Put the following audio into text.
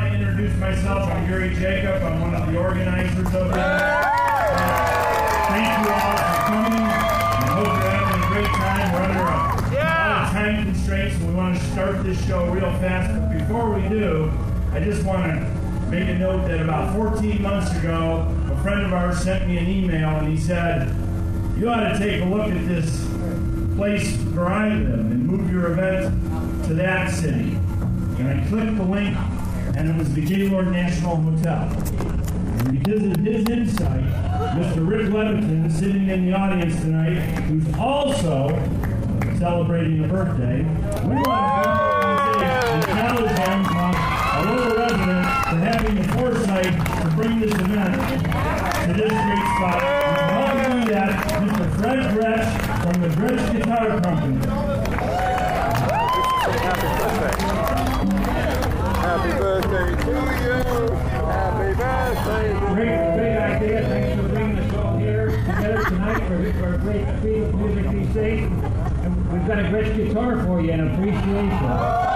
to introduce myself. I'm Gary Jacob. I'm one of the organizers of this. Thank you all for coming. I hope you're having a great time. We're under a lot of time constraints, and we want to start this show real fast. But before we do, I just want to make a note that about 14 months ago, a friend of ours sent me an email, and he said, you ought to take a look at this place where I live and move your event to that city. And I clicked the link, and it was the Gaylord National Hotel. And because of his insight, Mr. Rick Leviton, sitting in the audience tonight, who's also celebrating a birthday, we want to acknowledge him, a local resident, for having the foresight to bring this event to this great spot. And how to do that, Mr. Fred Gretsch from the Gretsch Guitar Company. Happy birthday to you! Happy birthday! Great idea. Thanks for bringing us all here together tonight for a great field of music these days. And we've got a Gretsch guitar for you in appreciation.